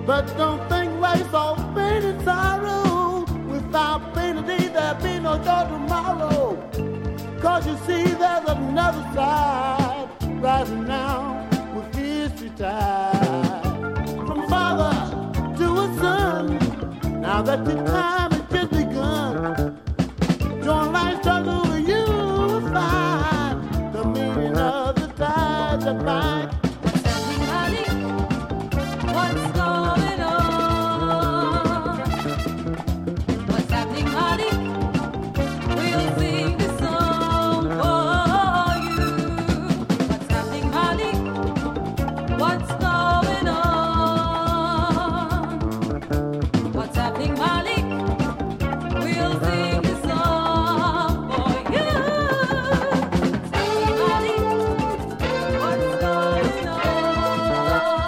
But don't think waste all pain and sorrow. Without pain today, there'll be no joy tomorrow. 'Cause you see, there's another side rising now with history tied. From father to a son, now that the time